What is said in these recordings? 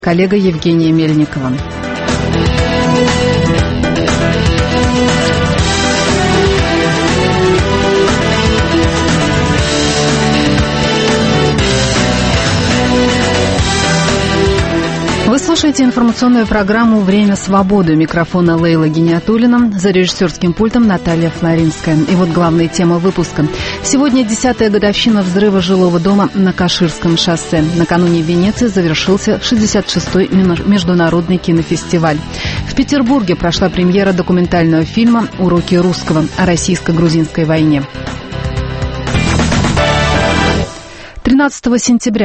Коллега Евгения Мельникова. Вы слушаете информационную программу «Время свободы». У микрофона Лейла Гиниатуллина, за режиссерским пультом Наталья Флоринская. И вот главные темы выпуска. Сегодня 10-я годовщина взрыва жилого дома на Каширском шоссе. Накануне в Венеции завершился 66-й международный кинофестиваль. В Петербурге прошла премьера документального фильма «Уроки русского» о российско-грузинской войне. 13 сентября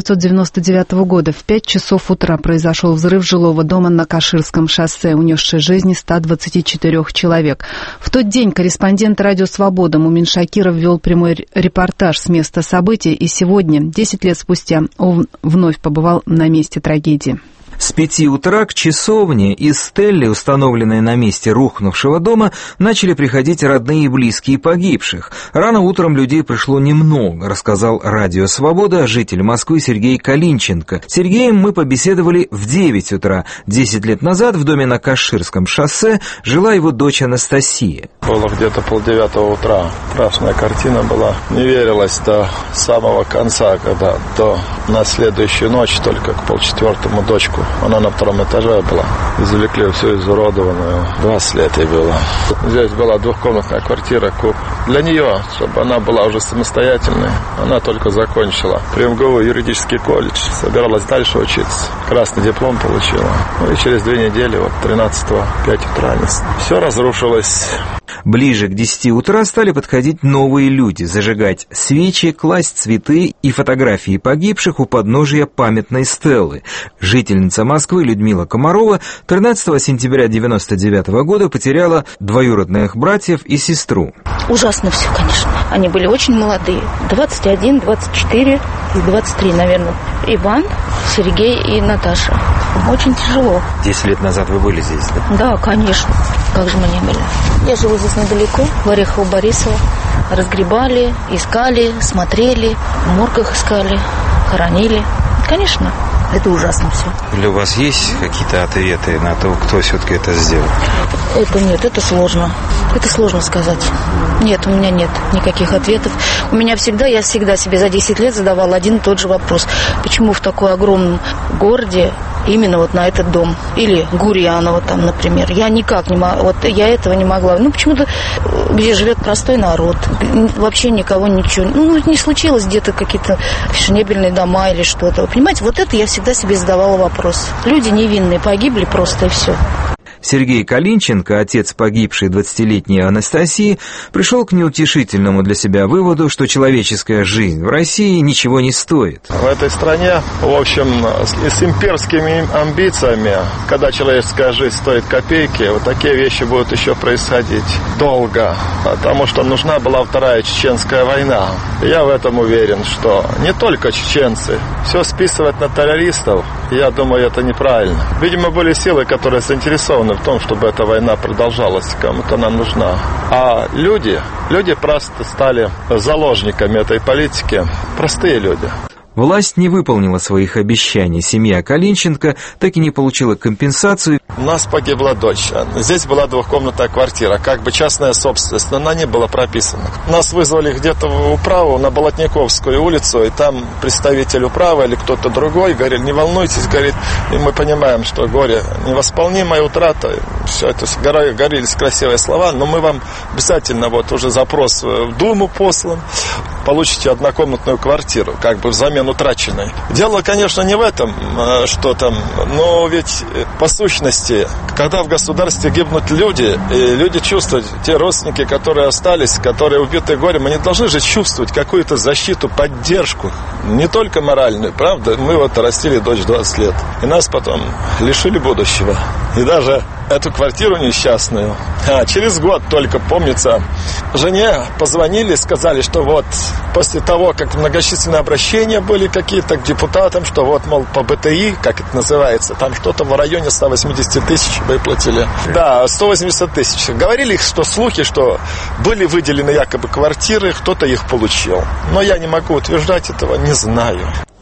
1999 года в 5 часов утра произошел взрыв жилого дома на Каширском шоссе, унесший жизни 124 человек. В тот день корреспондент «Радио Свобода» Мумин Шакиров вел прямой репортаж с места событий, и сегодня, 10 лет спустя, он вновь побывал на месте трагедии. С 5 утра к часовне из стелли, установленной на месте рухнувшего дома, начали приходить родные и близкие погибших. Рано утром людей пришло немного, рассказал «Радио Свобода» житель Москвы Сергей Калинченко. С Сергеем мы побеседовали в 9 утра. 10 лет назад в доме на Каширском шоссе жила его дочь Анастасия. Было где-то 8:30 утра. Страшная картина была. Не верилось до самого конца, когда на следующую ночь, только к 3:30 дочку. Она на 2-м этаже была. Извлекли всю изуродованную. 20 лет ей было. Здесь была двухкомнатная квартира. Для нее, чтобы она была уже самостоятельной, она только закончила при МГУ юридический колледж. Собиралась дальше учиться. Красный диплом получила. И через 2 недели, 13-го, 5 утра, все разрушилось. Ближе к 10 утра стали подходить новые люди, зажигать свечи, класть цветы и фотографии погибших у подножия памятной стелы. Жительница Москвы Людмила Комарова 13 сентября 1999 года потеряла двоюродных братьев и сестру. Ужасно все, конечно. Они были очень молодые. 21, 24 и 23, наверное. Иван, Сергей и Наташа. Очень тяжело. 10 лет назад вы были здесь, да? Да, конечно. Как же мы не были? Я живу здесь недалеко, в Орехово-Борисово. Разгребали, искали, смотрели, в моргах искали, хоронили. Конечно, это ужасно все. Или у вас есть какие-то ответы на то, кто все-таки это сделал? Это сложно. Это сложно сказать. Нет, у меня нет никаких ответов. Я всегда себе за 10 лет задавала один и тот же вопрос. Почему в такой огромном городе именно на этот дом? Или Гурьяново там, например. Я никак не могла, я этого не могла. Почему-то, где живет простой народ, вообще никого ничего. Не случилось где-то какие-то фешенебельные дома или что-то. Вы понимаете, это я всегда себе задавала вопрос. Люди невинные погибли просто и все. Сергей Калинченко, отец погибшей 20-летней Анастасии, пришел к неутешительному для себя выводу, что человеческая жизнь в России ничего не стоит. В этой стране, в общем, с имперскими амбициями, когда человеческая жизнь стоит копейки, такие вещи будут еще происходить долго, потому что нужна была Вторая Чеченская война. Я в этом уверен, что не только чеченцы. Все списывать на террористов, я думаю, это неправильно. Видимо, были силы, которые заинтересованы в том, чтобы эта война продолжалась, кому-то она нужна. А люди просто стали заложниками этой политики. Простые люди. Власть не выполнила своих обещаний. Семья Калинченко так и не получила компенсацию. У нас погибла дочь. Здесь была двухкомнатная квартира, как бы частная собственность, но она не была прописана. Нас вызвали где-то в управу на Болотниковскую улицу, и там представитель управы или кто-то другой говорил: не волнуйтесь, говорит, и мы понимаем, что горе невосполнимая утрата. Все это горелись красивые слова, но мы вам обязательно уже запрос в Думу послан. Получите однокомнатную квартиру, как бы взамен утраченной. Дело, конечно, не в этом, что там, но ведь по сущности, когда в государстве гибнут люди, и люди чувствуют, те родственники, которые остались, которые убиты горем, они должны же чувствовать какую-то защиту, поддержку, не только моральную, правда? Мы растили дочь 20 лет, и нас потом лишили будущего. И даже эту квартиру несчастную. Через год только, помнится, жене позвонили, сказали, что после того, как многочисленные обращения были какие-то к депутатам, что мол, по БТИ, как это называется, там что-то в районе 180 тысяч выплатили. Да, 180 тысяч. Говорили, что слухи, что были выделены якобы квартиры, кто-то их получил. Но я не могу утверждать этого, не знаю.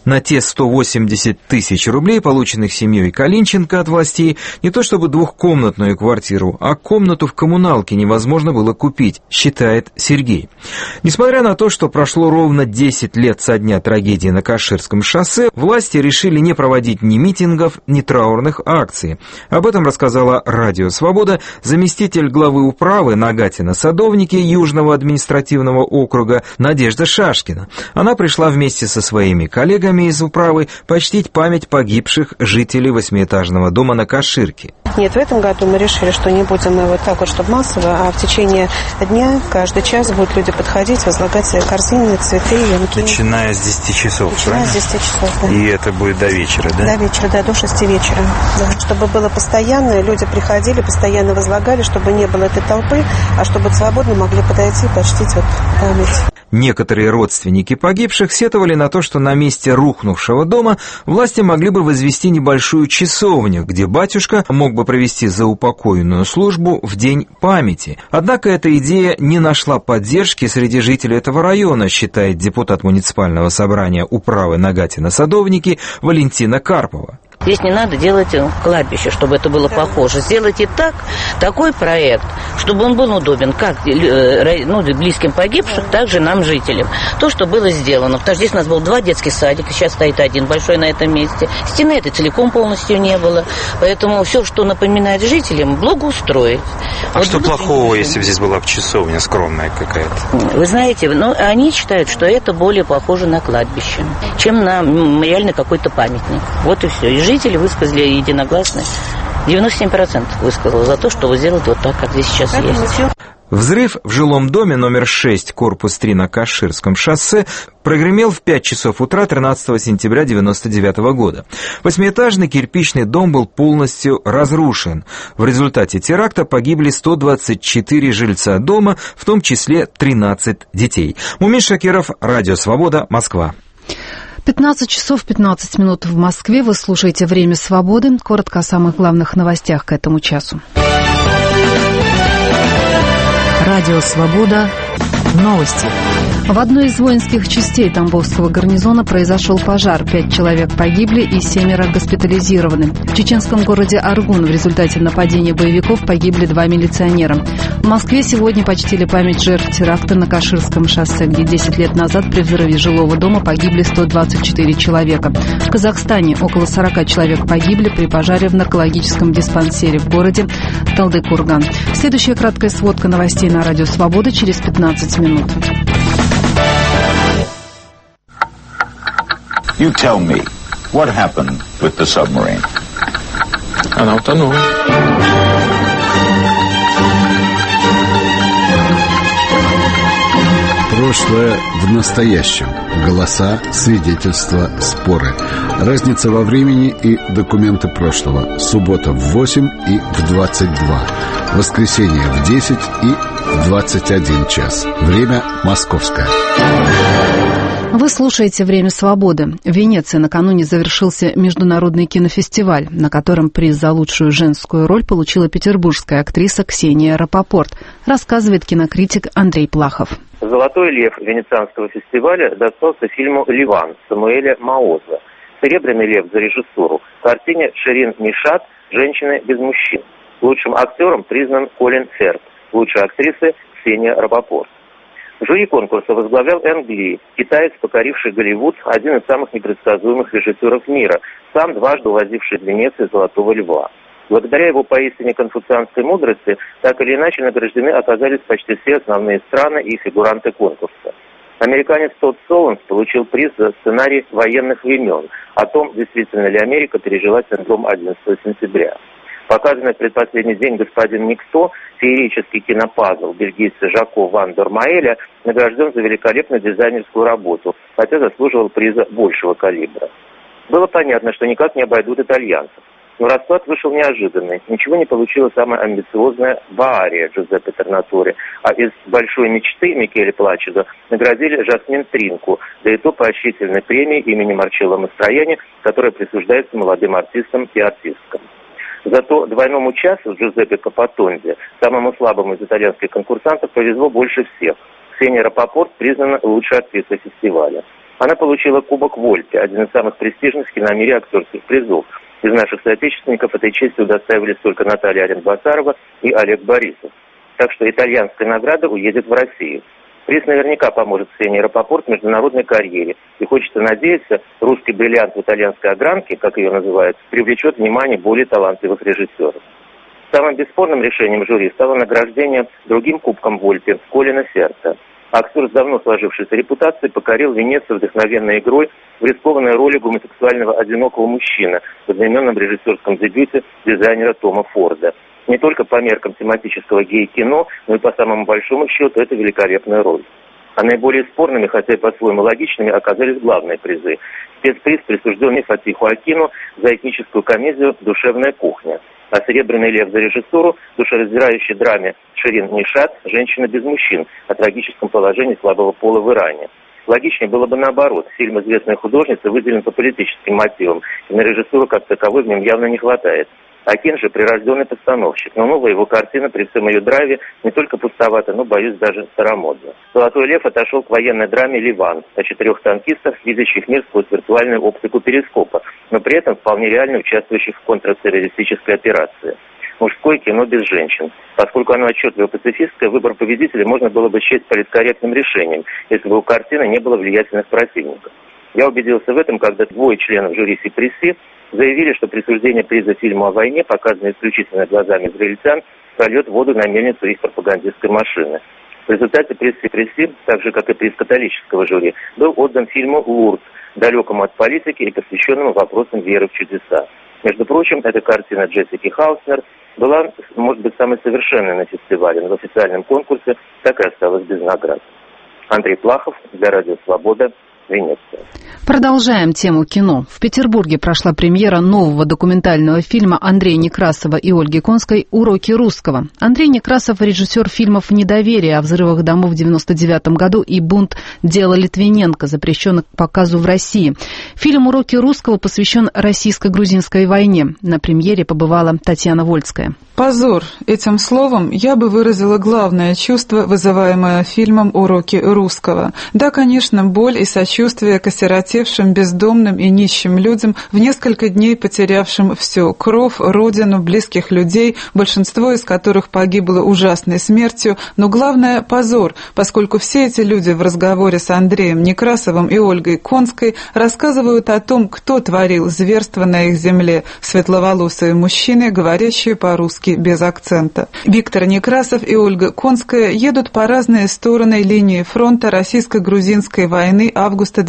На те 180 тысяч рублей, полученных семьей Калинченко от властей, не то чтобы двухкомнатную квартиру, а комнату в коммуналке невозможно было купить, считает Сергей. Несмотря на то, что прошло ровно 10 лет со дня трагедии на Каширском шоссе, власти решили не проводить ни митингов, ни траурных акций. Об этом рассказала Радио Свобода заместитель главы управы Нагатино-Садовники Южного административного округа Надежда Шашкина. Она пришла вместе со своими коллегами из управы почтить память погибших жителей 8-этажного дома на Каширке. Нет, в этом году мы решили, что не будем мы вот так вот, чтобы массово, а в течение дня, каждый час будут люди подходить, возлагать свои корзины, цветы, венки. Начиная с 10 часов, Начиная правильно? с 10 часов, да. И это будет до вечера, да? До вечера, да, до 6 вечера. Да. Чтобы было постоянно, люди приходили, постоянно возлагали, чтобы не было этой толпы, а чтобы свободно могли подойти и почтить вот память. Некоторые родственники погибших сетовали на то, что на месте рухнувшего дома власти могли бы возвести небольшую часовню, где батюшка мог бы провести заупокойную службу в день памяти. Однако эта идея не нашла поддержки среди жителей этого района, считает депутат муниципального собрания управы Нагатино-Садовники Валентина Карпова. Здесь не надо делать кладбище, чтобы это было похоже. Сделайте такой проект, чтобы он был удобен как близким погибших, так же нам, жителям. То, что было сделано. Потому что здесь у нас был 2 детских садика, сейчас стоит 1 большой на этом месте. Стены этой целиком полностью не было. Поэтому все, что напоминает жителям, благоустроить. А вот что плохого, если бы здесь была часовня скромная какая-то? Вы знаете, они считают, что это более похоже на кладбище, чем на реально какой-то памятник. Вот и все. И жители высказали единогласно, 97% высказало за то, что вы сделаете вот так, как здесь сейчас есть. Взрыв в жилом доме номер 6, корпус 3 на Каширском шоссе, прогремел в 5 часов утра 13 сентября 1999 года. 8-этажный кирпичный дом был полностью разрушен. В результате теракта погибли 124 жильца дома, в том числе 13 детей. Мумин Шакиров, Радио Свобода, Москва. 15 часов 15 минут в Москве. Вы слушаете «Время свободы». Коротко о самых главных новостях к этому часу. Радио «Свобода». Новости. В одной из воинских частей Тамбовского гарнизона произошел пожар. 5 человек погибли и 7 госпитализированы. В чеченском городе Аргун в результате нападения боевиков погибли 2 милиционера. В Москве сегодня почтили память жертв теракта на Каширском шоссе, где 10 лет назад при взрыве жилого дома погибли 124 человека. В Казахстане около 40 человек погибли при пожаре в наркологическом диспансере в городе Талдыкурган. Следующая краткая сводка новостей на Радио Свобода через 15 минут. You tell me, what happened with the submarine? Она утонула. Прошлое в настоящем. Голоса, свидетельства, споры. Разница во времени и документы прошлого. Суббота в 8 и в 22. Воскресенье в 10 и в 21 час. Время московское. Вы слушаете «Время свободы». В Венеции накануне завершился международный кинофестиваль, на котором приз за лучшую женскую роль получила петербургская актриса Ксения Рапопорт, рассказывает кинокритик Андрей Плахов. «Золотой лев» Венецианского фестиваля достался фильму «Ливан» Самуэля Маоза. «Серебряный лев» за режиссуру картине Ширин Мишат «Женщины без мужчин». Лучшим актером признан Колин Ферт, лучшей актрисой Ксения Рапопорт. Жюри конкурса возглавлял Энн Гли, китаец, покоривший Голливуд, один из самых непредсказуемых режиссеров мира, сам дважды увозивший в Венецию «Золотого льва». Благодаря его поистине конфуцианской мудрости, так или иначе награждены оказались почти все основные страны и фигуранты конкурса. Американец Тодд Солонс получил приз за сценарий военных времен, о том, действительно ли Америка пережила синдром 11 сентября. Показанный в предпоследний день «Господин Никто» феерический кинопазл бельгийца Жако ван Дормаэля награжден за великолепную дизайнерскую работу, хотя заслуживал приза большего калибра. Было понятно, что никак не обойдут итальянцев. Но расклад вышел неожиданный. Ничего не получила самая амбициозная «Баария» Джузеппе Торнаторе, а из «Большой мечты» Микеле Плачедо наградили Жасмин Тринку, да и то поощрительной премией имени Марчелло Мастрояни, которая присуждается молодым артистам и артисткам. Зато двойному часу Джузеппе Капотонде, самому слабому из итальянских конкурсантов, повезло больше всех. Ксения Рапопорт признана лучшей актрисой фестиваля. Она получила Кубок Вольпе, один из самых престижных в киномире актерских призов. Из наших соотечественников этой честью удостаивались только Наталья Арен-Басарова и Олег Борисов. Так что итальянская награда уедет в Россию. Приз наверняка поможет Ксении Рапопорт в международной карьере. И хочется надеяться, русский бриллиант в итальянской огранке, как ее называют, привлечет внимание более талантливых режиссеров. Самым бесспорным решением жюри стало награждение другим Кубком Вольпе «Колина сердца». Актер с давно сложившейся репутацией покорил Венецию вдохновенной игрой в рискованной роли гомосексуального одинокого мужчины в одноименном режиссерском дебюте дизайнера Тома Форда. Не только по меркам тематического гей-кино, но и по самому большому счету это великолепная роль. А наиболее спорными, хотя и по-своему логичными, оказались главные призы. Спецприз, присужденный Фати Хоакину за этническую комедию «Душевная кухня». А «Серебряный лев» за режиссуру душераздирающей драме Ширин Нишат «Женщина без мужчин» о трагическом положении слабого пола в Иране. Логичнее было бы наоборот. Фильм известной художницы выделен по политическим мотивам, и на режиссуру как таковой в нем явно не хватает. Акин же прирожденный постановщик, но новая его картина при всем ее драйве не только пустовата, но, боюсь, даже старомодна. «Золотой лев» отошел к военной драме «Ливан» о 4 танкистах, видящих мир сквозь виртуальную оптику перископа, но при этом вполне реально участвующих в контртеррористической операции. Мужское кино без женщин. Поскольку оно отчетливо пацифистское, выбор победителя можно было бы счесть политкорректным решением, если бы у картины не было влиятельных противников. Я убедился в этом, когда 2 членов жюри Сипреси заявили, что присуждение приза фильму о войне, показанное исключительно глазами израильтян, прольет воду на мельницу их пропагандистской машины. В результате приз Сипреси, так же как и приз католического жюри, был отдан фильму «Лурд», далекому от политики и посвященному вопросам веры в чудеса. Между прочим, эта картина Джессики Хауснер была, может быть, самой совершенной на фестивале, но в официальном конкурсе так и осталась без наград. Андрей Плахов для Радио Свобода, Венеция. Продолжаем тему кино. В Петербурге прошла премьера нового документального фильма Андрея Некрасова и Ольги Конской «Уроки русского». Андрей Некрасов – режиссер фильмов «Недоверие» о взрывах домов в 1999 году и «Бунт. Дело Литвиненко», запрещенных к показу в России. Фильм «Уроки русского» посвящен российско-грузинской войне. На премьере побывала Татьяна Вольская. Позор. Этим словом я бы выразила главное чувство, вызываемое фильмом «Уроки русского». Да, конечно, боль и сочувствие к осиротевшим, бездомным и нищим людям, в несколько дней потерявшим все: кровь, родину, близких людей, большинство из которых погибло ужасной смертью, но главное – позор, поскольку все эти люди в разговоре с Андреем Некрасовым и Ольгой Конской рассказывают о том, кто творил зверство на их земле: светловолосые мужчины, говорящие по-русски без акцента. Виктор Некрасов и Ольга Конская едут по разные стороны линии фронта российско-грузинской войны августа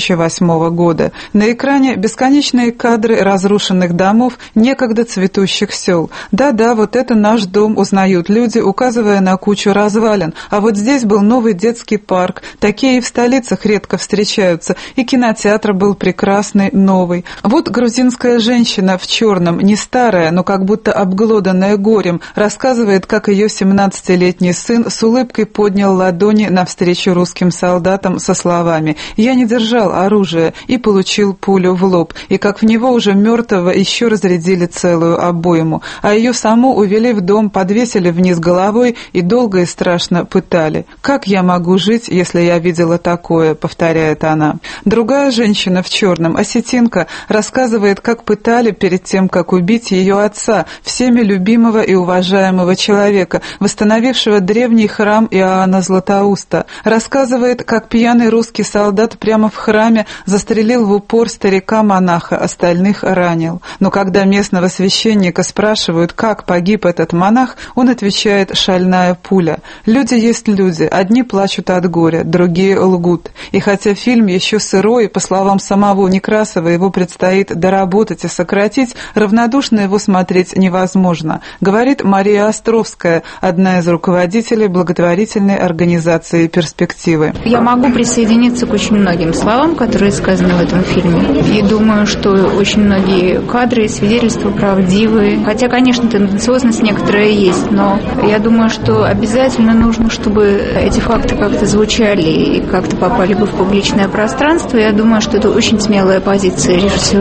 2008 года. На экране бесконечные кадры разрушенных домов, некогда цветущих сел. Да-да, вот это наш дом, узнают люди, указывая на кучу развалин. А вот здесь был новый детский парк. Такие и в столицах редко встречаются. И кинотеатр был прекрасный, новый. Вот грузинская женщина в черном, не старая, но как будто обглоданная горем, рассказывает, как ее 17-летний сын с улыбкой поднял ладони навстречу русским солдатам со словами: «Я не держал оружие» и получил пулю в лоб, и как в него уже мертвого еще разрядили целую обойму, а ее саму увели в дом, подвесили вниз головой и долго и страшно пытали. «Как я могу жить, если я видела такое?» — повторяет она. Другая женщина в черном, осетинка, рассказывает, как пытали перед тем, как убить ее отца, всеми любимого и уважаемого человека, восстановившего древний храм Иоанна Златоуста. Рассказывает, как пьяный русский солдат прямо в храме застрелил в упор старика-монаха, остальных ранил. Но когда местного священника спрашивают, как погиб этот монах, он отвечает: «Шальная пуля». Люди есть люди, одни плачут от горя, другие лгут. И хотя фильм еще сырой, по словам самого Некрасова, его предстоит доработать и сократить, равнодушно его смотреть невозможно, говорит Мария Островская, одна из руководителей благотворительной организации «Перспективы». Я могу присоединиться к очень многим словам, которые сказаны в этом фильме. И думаю, что очень многие кадры и свидетельства правдивые. Хотя, конечно, тенденциозность некоторая есть, но я думаю, что обязательно нужно, чтобы эти факты как-то звучали и как-то попали бы в публичное пространство. Я думаю, что это очень смелая позиция режиссера.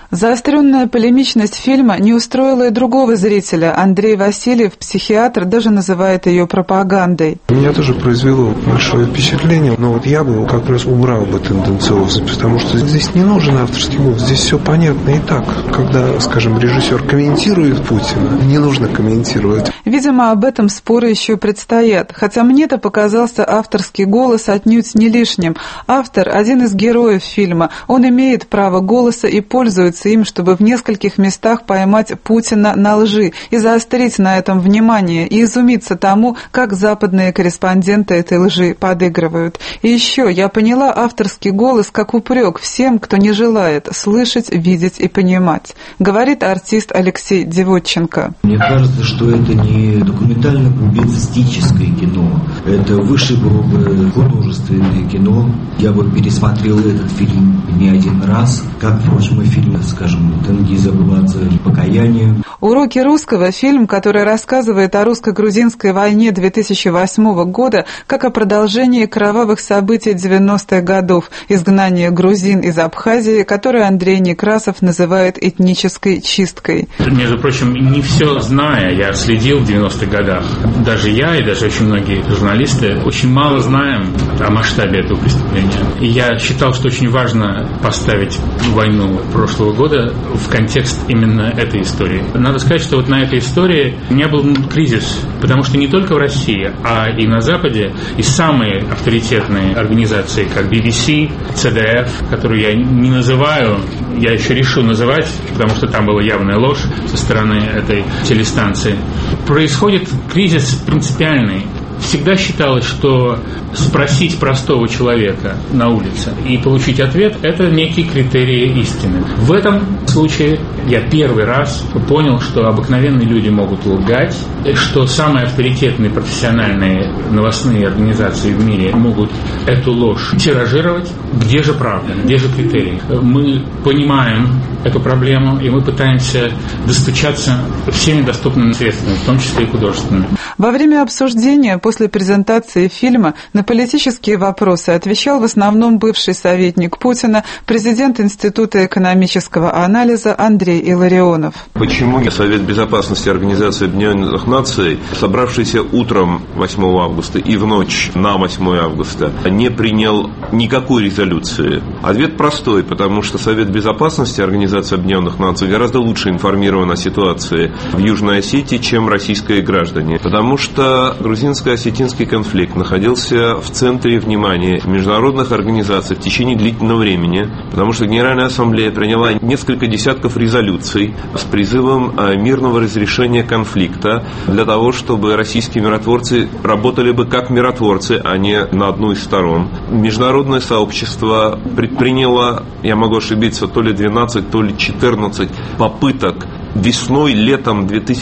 Заостренная полемичность фильма не устроила и другого зрителя. Андрей Васильев, психиатр, даже называет ее пропагандой. Меня тоже произвело большое впечатление, но вот я бы как раз убрал бы тенденциозность, потому что здесь не нужен авторский голос, здесь все понятно и так. Когда, скажем, режиссер комментирует Путина, не нужно комментировать. Видимо, об этом споры еще предстоят. Хотя мне-то показался авторский голос отнюдь не лишним. Автор – один из героев фильма. Он имеет право голоса и пользуется им, чтобы в нескольких местах поймать Путина на лжи и заострить на этом внимание, и изумиться тому, как западные корреспонденты этой лжи подыгрывают. И еще я поняла авторский голос как упрек всем, кто не желает слышать, видеть и понимать, говорит артист Алексей Девотченко. Мне кажется, что это не документально-публицистическое кино, это выше было бы художественное кино. Я бы пересмотрел этот фильм не один раз, как, впрочем, и фильм, скажем, Тенгиза Буладзе «Покаяние». «Уроки русского» — фильм, который рассказывает о русско-грузинской войне 2008 года как о продолжении кровавых событий 90-х годов, изгнание грузин из Абхазии, которое Андрей Некрасов называет этнической чисткой. Между прочим, не все зная, я следил в 90-х годах. Даже я и даже очень многие журналисты очень мало знаем о масштабе этого преступления. И я считал, что очень важно поставить войну прошлого года в контекст именно этой истории. Надо сказать, что вот на этой истории у меня был кризис, потому что не только в России, а и на Западе, и самые авторитетные организации, как BBC, CDF, которую я не называю, я еще решу называть, потому что там была явная ложь со стороны этой телестанции. Происходит кризис принципиальный. Всегда считалось, что спросить простого человека на улице и получить ответ – это некий критерий истины. В этом случае я первый раз понял, что обыкновенные люди могут лгать, что самые авторитетные профессиональные новостные организации в мире могут эту ложь тиражировать. Где же правда? Где же критерий? Мы понимаем эту проблему, и мы пытаемся достучаться всеми доступными средствами, в том числе и художественными. Во время обсуждения после презентации фильма на политические вопросы отвечал в основном бывший советник Путина, президент Института экономического анализа Андрей Илларионов. Почему Совет Безопасности Организации Объединенных Наций, собравшийся утром 8 августа и в ночь на 8 августа, не принял никакой резолюции? Ответ простой, потому что Совет Безопасности Организации Объединенных Наций гораздо лучше информирован о ситуации в Южной Осетии, чем российские граждане. Потому что грузинско-осетинский конфликт находился в центре внимания международных организаций в течение длительного времени, потому что Генеральная Ассамблея приняла несколько десятков резолюций с призывом мирного разрешения конфликта для того, чтобы российские миротворцы работали бы как миротворцы, а не на одну из сторон. Международное сообщество предприняло, я могу ошибиться, то ли 12, то ли 14 попыток весной, летом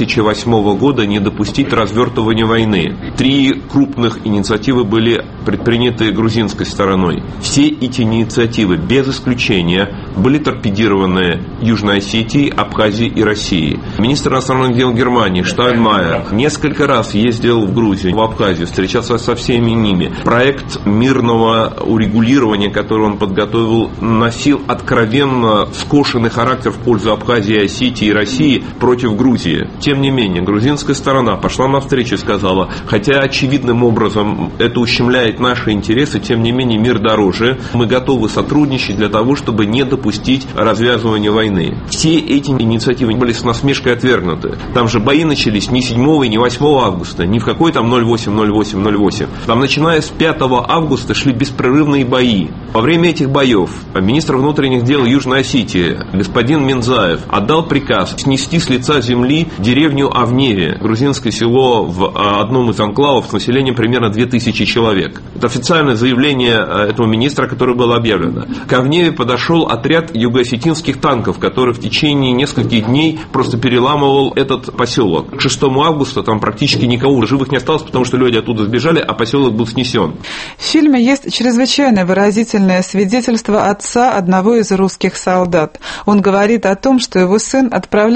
2008 года не допустить развертывания войны. 3 крупных инициативы были предприняты грузинской стороной. Все эти инициативы, без исключения, были торпедированы Южной Осетией, Абхазией и Россией. Министр иностранных дел Германии Штайнмайер несколько раз ездил в Грузию, в Абхазию, встречался со всеми ними. Проект мирного урегулирования, который он подготовил, носил откровенно скошенный характер в пользу Абхазии, Осетии и России против Грузии. Тем не менее, грузинская сторона пошла навстречу и сказала, хотя очевидным образом это ущемляет наши интересы, тем не менее мир дороже, мы готовы сотрудничать для того, чтобы не допустить развязывания войны. Все эти инициативы были с насмешкой отвергнуты. Там же бои начались не 7 и не 8 августа, ни в какой там 08. Там, начиная с 5 августа, шли беспрерывные бои. Во время этих боев министр внутренних дел Южной Осетии господин Минзаев отдал приказ снести с лица земли деревню Авневе, грузинское село в одном из анклавов с населением примерно 2000 человек. Это официальное заявление этого министра, которое было объявлено. К Авневе подошел отряд юго-осетинских танков, который в течение нескольких дней просто переламывал этот поселок. К 6 августа там практически никого живых не осталось, потому что люди оттуда сбежали, а поселок был снесен. В фильме есть чрезвычайно выразительное свидетельство отца одного из русских солдат. Он говорит о том, что его сын отправлялся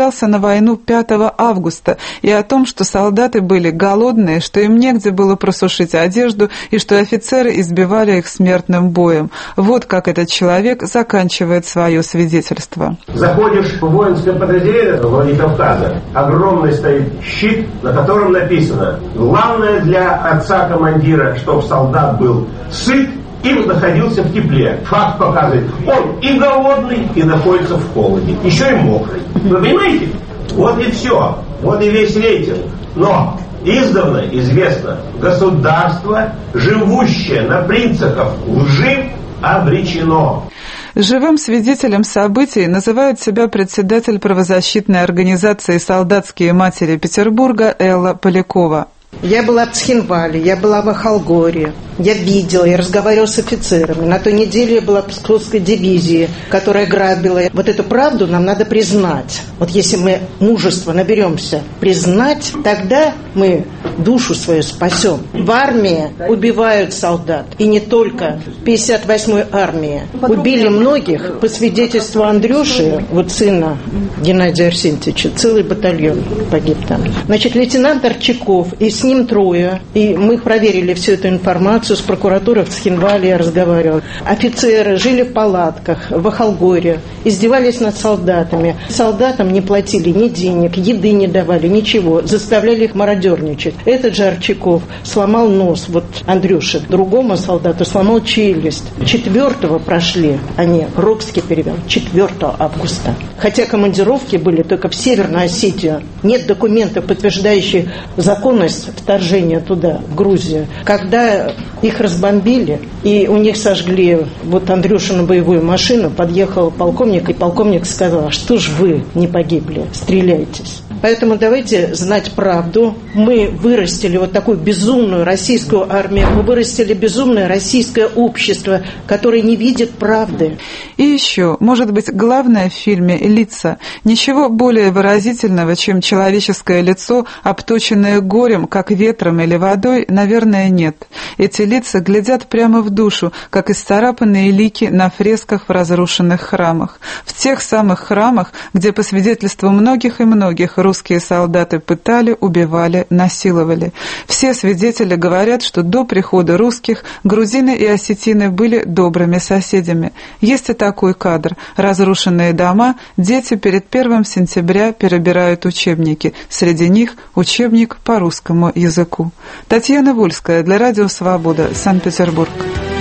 ссылался на войну 5 августа и о том, что солдаты были голодные, что им негде было просушить одежду и что офицеры избивали их смертным боем. Вот как этот человек заканчивает свое свидетельство. Заходишь в воинское подразделение Владикавказа, огромный стоит щит, на котором написано: главное для отца-командира, чтобы солдат был сыт и находился в тепле. Факт показывает, он и голодный, и находится в холоде, еще и мокрый. Вы понимаете? Вот и все. Вот и весь рейтинг. Но издавна известно, государство, живущее на принципах лжи, обречено. Живым свидетелем событий называет себя председатель правозащитной организации «Солдатские матери Петербурга» Элла Полякова. Я была в Цхинвале, я была в Ахалгоре, я видела, я разговаривала с офицерами. На той неделе я была в Псковской дивизии, которая грабила. Вот эту правду нам надо признать. Вот если мы мужество наберемся признать, тогда мы душу свою спасем. В армии убивают солдат. И не только. 58-й армии убили многих. По свидетельству Андрюши, вот сына Геннадия Арсентьевича, целый батальон погиб там. Значит, лейтенант Арчаков и с ним трое. И мы проверили всю эту информацию с прокуратурой в Цхинвале, я разговаривала. Офицеры жили в палатках в Ахалгоре, издевались над солдатами. Солдатам не платили ни денег, еды не давали, ничего. Заставляли их мародерничать. Этот же Арчаков сломал нос, вот Андрюше, другому солдату сломал челюсть. 4-го прошли они, Рокский перевел, 4 августа. Хотя командировки были только в Северную Осетию. Нет документов, подтверждающих законность вторжения туда, в Грузию. Когда их разбомбили, и у них сожгли вот Андрюшину боевую машину, подъехал полковник, и полковник сказал: что ж вы не погибли, стреляйтесь. Поэтому давайте знать правду. Мы вырастили вот такую безумную российскую армию, мы вырастили безумное российское общество, которое не видит правды. И еще, может быть, главное в фильме — лица. Ничего более выразительного, чем человеческое лицо, обточенное горем, как ветром или водой, наверное, нет. Эти лица глядят прямо в душу, как исцарапанные лики на фресках в разрушенных храмах. В тех самых храмах, где, по свидетельству многих и многих, русские солдаты пытали, убивали, насиловали. Все свидетели говорят, что до прихода русских грузины и осетины были добрыми соседями. Есть и такой кадр. Разрушенные дома, дети перед 1 сентября перебирают учебники. Среди них учебник по русскому языку. Татьяна Вольская для Радио Свобода, Санкт-Петербург.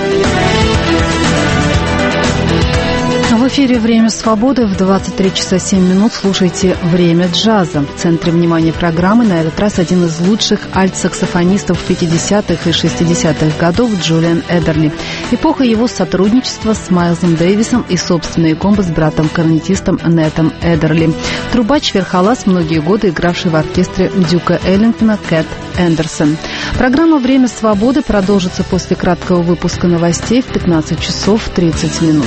В эфире «Время свободы» в 23 часа 7 минут. Слушайте «Время джаза». В центре внимания программы на этот раз один из лучших альт-саксофонистов 50-х и 60-х годов Джулиан Эдерли. Эпоха его сотрудничества с Майлзом Дэвисом и собственные комбо с братом-корнетистом Нэтом Эдерли. Трубач-верхолаз, многие годы игравший в оркестре Дюка Эллингтона Кэт Эндерсон. Программа «Время свободы» продолжится после краткого выпуска новостей в 15 часов 30 минут.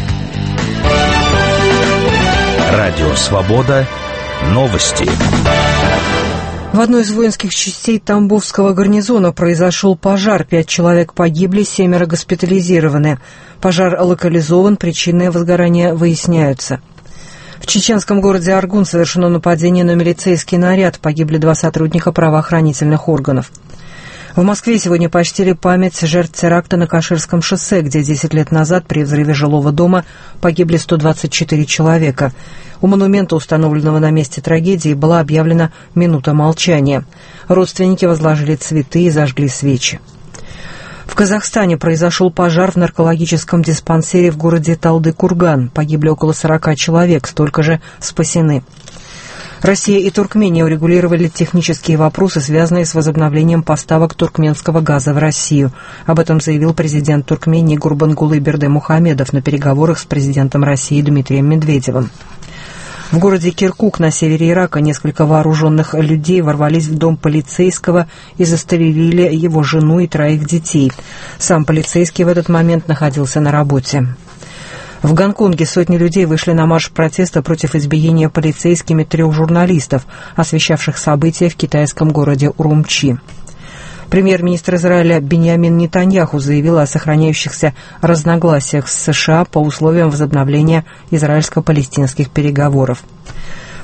Радио «Свобода». Новости. В одной из воинских частей Тамбовского гарнизона произошел пожар. 5 человек погибли, 7 госпитализированы. Пожар локализован, причины возгорания выясняются. В чеченском городе Аргун совершено нападение на милицейский наряд. Погибли 2 сотрудника правоохранительных органов. В Москве сегодня почтили память жертв теракта на Каширском шоссе, где 10 лет назад при взрыве жилого дома погибли 124 человека. У монумента, установленного на месте трагедии, была объявлена минута молчания. Родственники возложили цветы и зажгли свечи. В Казахстане произошел пожар в наркологическом диспансере в городе Талды-Курган. Погибли около 40 человек, столько же спасены. Россия и Туркмения урегулировали технические вопросы, связанные с возобновлением поставок туркменского газа в Россию. Об этом заявил президент Туркмении Гурбангулы Бердымухамедов на переговорах с президентом России Дмитрием Медведевым. В городе Киркук на севере Ирака несколько вооруженных людей ворвались в дом полицейского и застрелили его жену и 3 детей. Сам полицейский в этот момент находился на работе. В Гонконге сотни людей вышли на марш протеста против избиения полицейскими 3 журналистов, освещавших события в китайском городе Урумчи. Премьер-министр Израиля Биньямин Нетаньяху заявил о сохраняющихся разногласиях с США по условиям возобновления израильско-палестинских переговоров.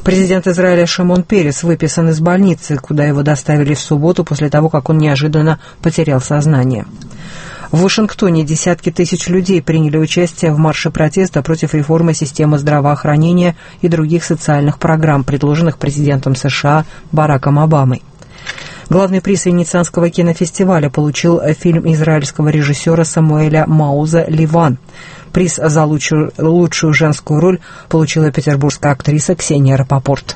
Президент Израиля Шимон Перес выписан из больницы, куда его доставили в субботу после того, как он неожиданно потерял сознание. В Вашингтоне десятки тысяч людей приняли участие в марше протеста против реформы системы здравоохранения и других социальных программ, предложенных президентом США Бараком Обамой. Главный приз Венецианского кинофестиваля получил фильм израильского режиссера Самуэля Мауза «Ливан». Приз за лучшую женскую роль получила петербургская актриса Ксения Рапопорт.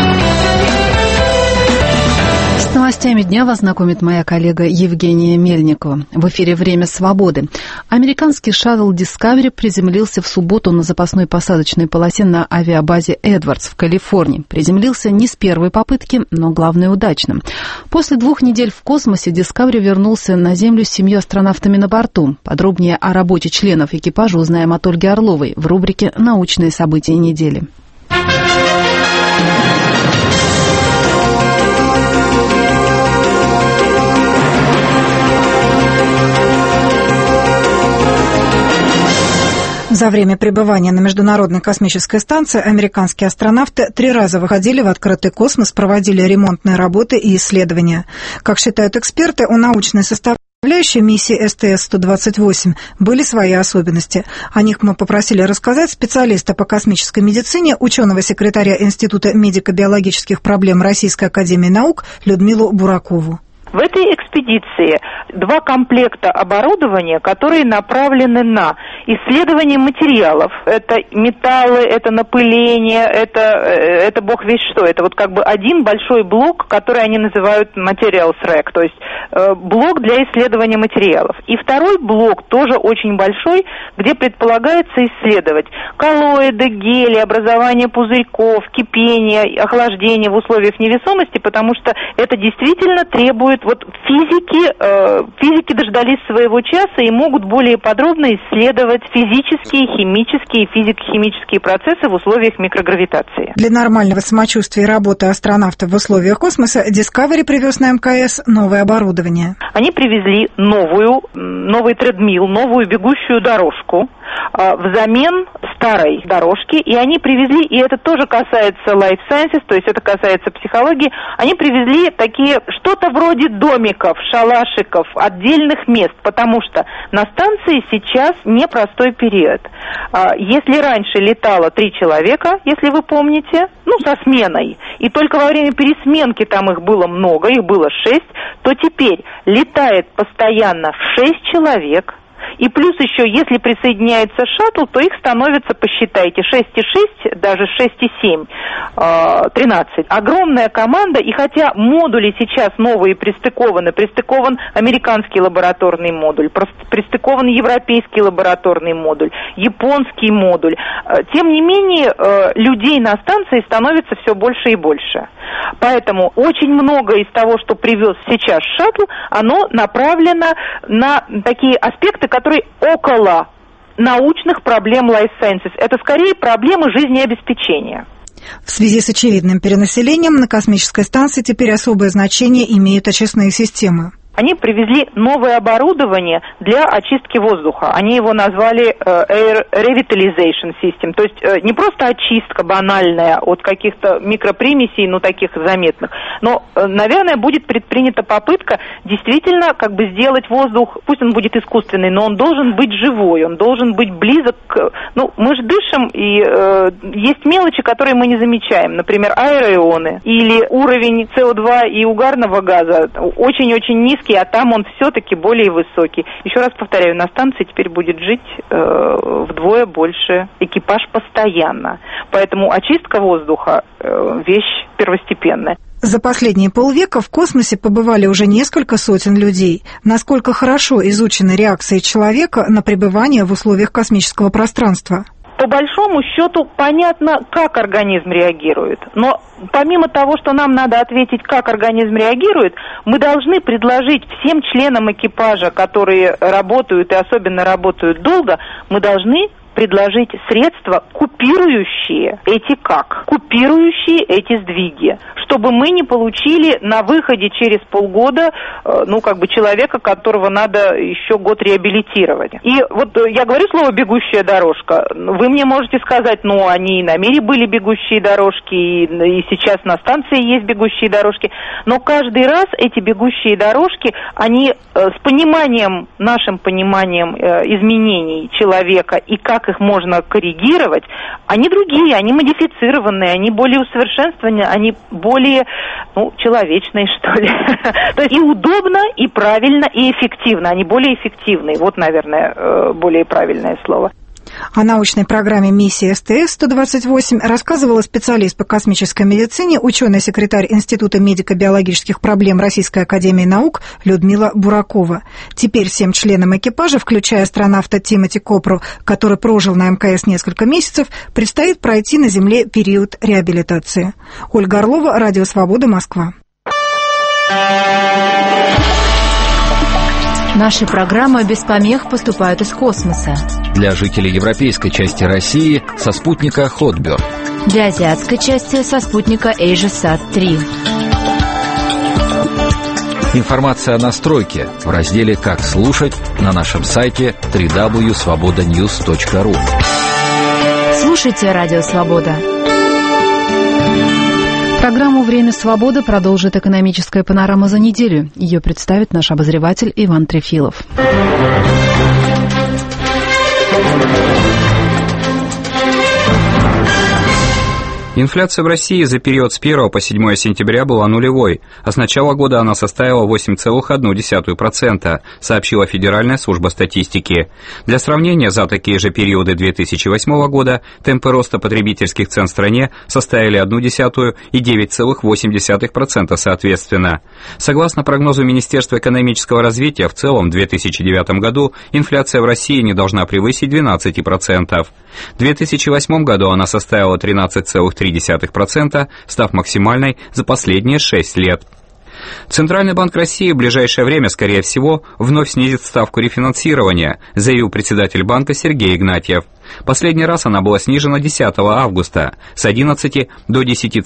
С новостями дня вас знакомит моя коллега Евгения Мельникова. В эфире «Время свободы». Американский шаттл Discovery приземлился в субботу на запасной посадочной полосе на авиабазе Эдвардс в Калифорнии. Приземлился не с первой попытки, но главное удачно. После 2 недель в космосе Discovery вернулся на Землю с 7 астронавтами на борту. Подробнее о работе членов экипажа узнаем от Ольги Орловой в рубрике «Научные события недели». За время пребывания на Международной космической станции американские астронавты 3 раза выходили в открытый космос, проводили ремонтные работы и исследования. Как считают эксперты, у научной составляющей миссии СТС-128 были свои особенности. О них мы попросили рассказать специалиста по космической медицине, ученого-секретаря Института медико-биологических проблем Российской академии наук Людмилу Буракову. В этой экспедиции 2 комплекта оборудования, которые направлены на исследование материалов. Это металлы, это напыление, это бог весть что. Это вот как бы один большой блок, который они называют Materials Rack, то есть блок для исследования материалов. И второй блок, тоже очень большой, где предполагается исследовать коллоиды, гели, образование пузырьков, кипение, охлаждение в условиях невесомости, потому что это действительно требует вот физики дождались своего часа и могут более подробно исследовать физические, химические и физико-химические процессы в условиях микрогравитации. Для нормального самочувствия и работы астронавтов в условиях космоса Discovery привез на МКС новое оборудование. Они привезли новый тредмилл, новую бегущую дорожку взамен старой дорожки, и они привезли, и это тоже касается life sciences, то есть это касается психологии, они привезли такие, что-то вроде домиков, шалашиков, отдельных мест, потому что на станции сейчас непростой период. Если раньше летало 3 человека, если вы помните, со сменой, и только во время пересменки там их было много, их было 6, то теперь летает постоянно 6 человек. И плюс еще, если присоединяется шаттл, то их становится, посчитайте, 6,6, даже 6,7, 13. Огромная команда, и хотя модули сейчас новые пристыкован американский лабораторный модуль, пристыкован европейский лабораторный модуль, японский модуль, тем не менее людей на станции становится все больше и больше. Поэтому очень много из того, что привез сейчас шаттл, оно направлено на такие аспекты, которые около научных проблем life sciences. Это скорее проблемы жизнеобеспечения. В связи с очевидным перенаселением на космической станции теперь особое значение имеют очистные системы. Они привезли новое оборудование для очистки воздуха. Они его назвали Air Revitalization System. То есть не просто очистка банальная от каких-то микропримесей, таких заметных, но, наверное, будет предпринята попытка действительно сделать воздух, пусть он будет искусственный, но он должен быть живой, он должен быть близок к... мы же дышим, и есть мелочи, которые мы не замечаем. Например, аэроионы или уровень СО2 и угарного газа очень-очень низкий, а там он все-таки более высокий. Еще раз повторяю, на станции теперь будет жить вдвое больше экипаж постоянно. Поэтому очистка воздуха вещь первостепенная. За последние полвека в космосе побывали уже несколько сотен людей. Насколько хорошо изучены реакции человека на пребывание в условиях космического пространства? По большому счету понятно, как организм реагирует. Но помимо того, что нам надо ответить, как организм реагирует, мы должны предложить всем членам экипажа, которые работают и особенно работают долго, мы должны предложить средства, купирующие эти сдвиги, чтобы мы не получили на выходе через полгода, человека, которого надо еще год реабилитировать. И вот я говорю слово «бегущая дорожка». Вы мне можете сказать, они и на мире были бегущие дорожки, и сейчас на станции есть бегущие дорожки, но каждый раз эти бегущие дорожки, они с нашим пониманием изменений человека и как их можно коррегировать, они другие, они модифицированные, они более усовершенствованные, они более, человечные, что ли. То есть и удобно, и правильно, и эффективно. Они более эффективные. Вот, наверное, более правильное слово. О научной программе «Миссия СТС-128» рассказывала специалист по космической медицине, ученый-секретарь Института медико-биологических проблем Российской академии наук Людмила Буракова. Теперь 7 членам экипажа, включая астронавта Тимоти Копру, который прожил на МКС несколько месяцев, предстоит пройти на Земле период реабилитации. Ольга Орлова, Радио Свобода, Москва. Наши программы без помех поступают из космоса. Для жителей европейской части России со спутника Hotbird. Для азиатской части со спутника AsiaSat-3. Информация о настройке в разделе «Как слушать» на нашем сайте www.svobodanews.ru. Слушайте Радио Свобода. Программу «Время свободы» продолжит экономическая панорама за неделю. Ее представит наш обозреватель Иван Трефилов. Инфляция в России за период с 1 по 7 сентября была нулевой, а с начала года она составила 8,1%, сообщила Федеральная служба статистики. Для сравнения, за такие же периоды 2008 года темпы роста потребительских цен в стране составили 0,1% и 9,8% соответственно. Согласно прогнозу Министерства экономического развития, в целом в 2009 году инфляция в России не должна превысить 12%. В 2008 году она составила 13,3%, став максимальной за последние 6 лет. Центральный банк России в ближайшее время, скорее всего, вновь снизит ставку рефинансирования, заявил председатель банка Сергей Игнатьев. Последний раз она была снижена 10 августа с 11 до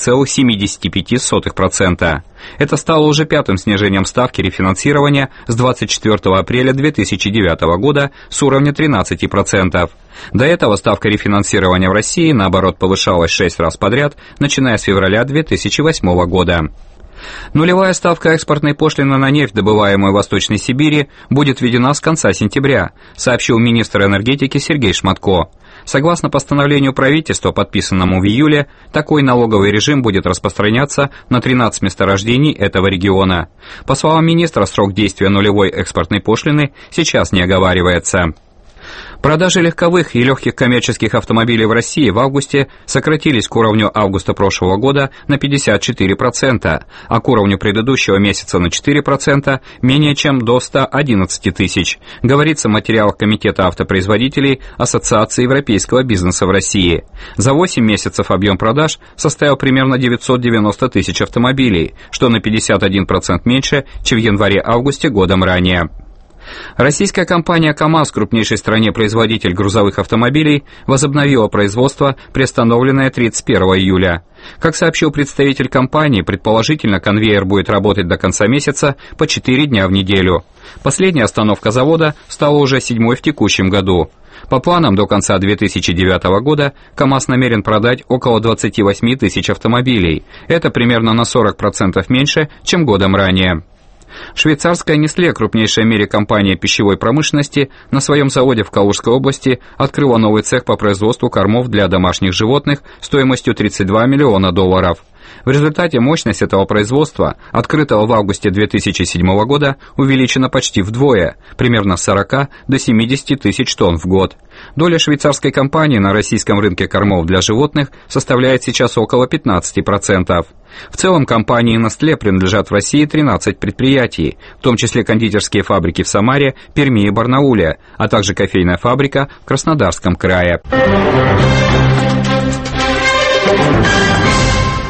10,75%. Это стало уже пятым снижением ставки рефинансирования с 24 апреля 2009 года с уровня 13%. До этого ставка рефинансирования в России, наоборот, повышалась 6 раз подряд, начиная с февраля 2008 года. Нулевая ставка экспортной пошлины на нефть, добываемую в Восточной Сибири, будет введена с конца сентября, сообщил министр энергетики Сергей Шматко. Согласно постановлению правительства, подписанному в июле, такой налоговый режим будет распространяться на 13 месторождений этого региона. По словам министра, срок действия нулевой экспортной пошлины сейчас не оговаривается. Продажи легковых и легких коммерческих автомобилей в России в августе сократились к уровню августа прошлого года на 54%, а к уровню предыдущего месяца на 4%, менее чем до 111 тысяч, говорится в материалах Комитета автопроизводителей Ассоциации европейского бизнеса в России. За 8 месяцев объем продаж составил примерно 990 тысяч автомобилей, что на 51% меньше, чем в январе-августе годом ранее. Российская компания КАМАЗ, крупнейшей в стране производитель грузовых автомобилей, возобновила производство, приостановленное 31 июля. Как сообщил представитель компании, предположительно конвейер будет работать до конца месяца по 4 дня в неделю. Последняя остановка завода стала уже 7-й в текущем году. По планам, до конца 2009 года КАМАЗ намерен продать около 28 тысяч автомобилей. Это примерно на 40% меньше, чем годом ранее. Швейцарская Nestlé, крупнейшая в мире компания пищевой промышленности, на своем заводе в Калужской области открыла новый цех по производству кормов для домашних животных стоимостью $32 миллиона. В результате мощность этого производства, открытого в августе 2007 года, увеличена почти вдвое, примерно с 40 до 70 тысяч тонн в год. Доля швейцарской компании на российском рынке кормов для животных составляет сейчас около 15%. В целом компании Nestlé принадлежат в России 13 предприятий, в том числе кондитерские фабрики в Самаре, Перми и Барнауле, а также кофейная фабрика в Краснодарском крае.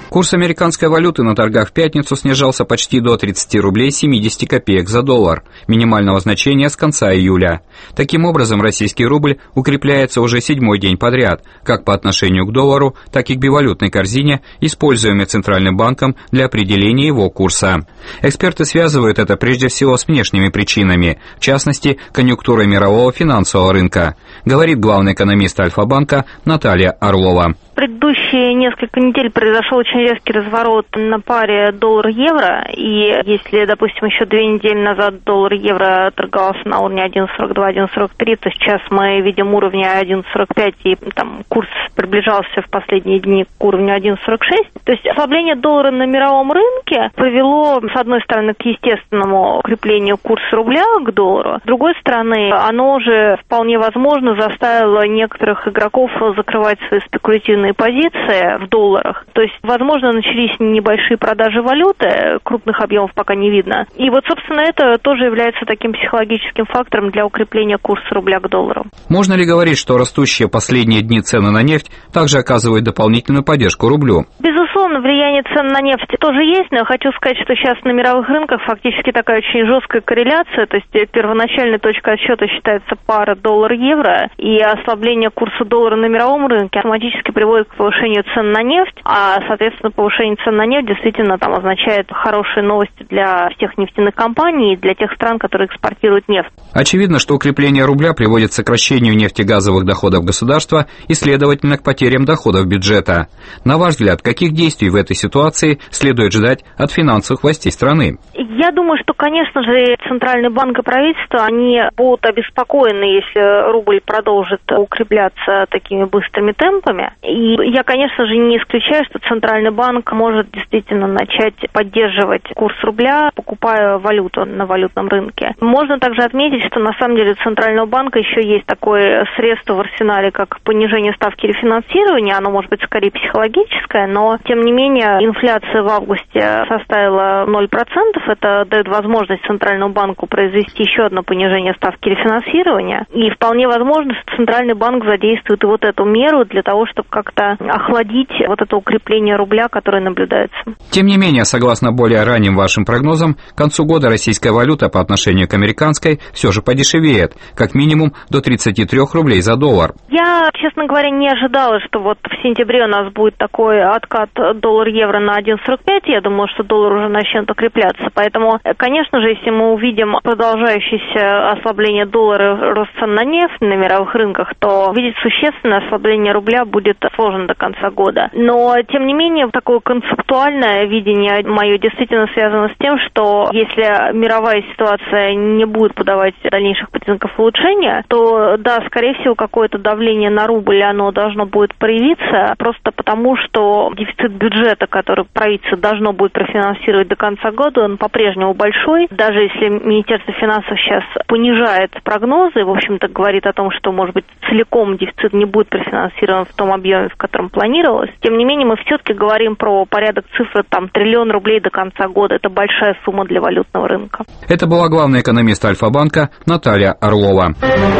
Курс американской валюты на торгах в пятницу снижался почти до 30 рублей 70 копеек за доллар, минимального значения с конца июля. Таким образом, российский рубль укрепляется уже 7-й день подряд, как по отношению к доллару, так и к бивалютной корзине, используемой Центральным банком для определения его курса. Эксперты связывают это прежде всего с внешними причинами, в частности, конъюнктурой мирового финансового рынка, говорит главный экономист Альфа-банка Наталья Орлова. Предыдущие несколько недель произошел очень резкий разворот на паре доллар-евро, и если, допустим, еще 2 недели назад доллар-евро торговался на уровне 1.42-1.43, то сейчас мы видим уровни 1.45, и там курс приближался в последние дни к уровню 1.46. То есть ослабление доллара на мировом рынке привело, с одной стороны, к естественному укреплению курса рубля к доллару, с другой стороны, оно уже вполне возможно заставило некоторых игроков закрывать свои спекулятивные позиции в долларах. То есть, возможно, начались небольшие продажи валюты, крупных объемов пока не видно. И вот, собственно, это тоже является таким психологическим фактором для укрепления курса рубля к доллару. Можно ли говорить, что растущие последние дни цены на нефть также оказывают дополнительную поддержку рублю? Безусловно, влияние цен на нефть тоже есть, но я хочу сказать, что сейчас на мировых рынках фактически такая очень жесткая корреляция, то есть первоначальной точкой отсчета считается пара доллар-евро, и ослабление курса доллара на мировом рынке автоматически приводит к повышению цен на нефть, а, соответственно, повышение цен на нефть действительно там означает хорошие новости для всех нефтяных компаний и для тех стран, которые экспортируют нефть. Очевидно, что укрепление рубля приводит к сокращению нефтегазовых доходов государства и, следовательно, к потерям доходов бюджета. На ваш взгляд, каких действий в этой ситуации следует ждать от финансовых властей страны? Я думаю, что, конечно же, Центральный банк и правительство, они будут обеспокоены, если рубль продолжит укрепляться такими быстрыми темпами. И я, конечно же, не исключаю, что Центральный банк может действительно начать поддерживать курс рубля, покупая валюту на валютном рынке. Можно также отметить, что на самом деле у Центрального банка еще есть такое средство в арсенале, как понижение ставки рефинансирования. Оно может быть скорее психологическое, но, тем не менее, инфляция в августе составила 0%. Это дает возможность Центральному банку произвести еще одно понижение ставки рефинансирования. И вполне возможно, что Центральный банк задействует и вот эту меру для того, чтобы как-то охладить вот это укрепление рубля, которое наблюдается. Тем не менее, согласно более ранним вашим прогнозам, к концу года российская валюта по отношению к американской все же подешевеет, как минимум до 33 рублей за доллар. Я, честно говоря, не ожидала, что вот в сентябре у нас будет такой откат доллар-евро на 1.45. Я думала, что доллар уже начнет укрепляться. Поэтому, конечно же, если мы увидим продолжающееся ослабление доллара, рост цен на нефть на мировых рынках, то увидеть существенное ослабление рубля будет сложно до конца года. Но, тем не менее, такое концептуальное видение мое действительно связано с тем, что если мировая ситуация не будет подавать дальнейших признаков улучшения, то, да, скорее всего, какое-то давление на рубль, оно должно будет проявиться, просто потому, что дефицит бюджета, который правительство должно будет профинансировать до конца года, он по-прежнему большой. Даже если Министерство финансов сейчас понижает прогнозы, в общем-то, говорит о том, что, может быть, целиком дефицит не будет профинансирован в том объеме, в котором планировалось, тем не менее, мы все-таки говорим про порядок цифры, там, 1 триллион рублей до конца года. Это большая сумма для валютного рынка. Это была главный экономист Альфа-банка Наталья Орлова.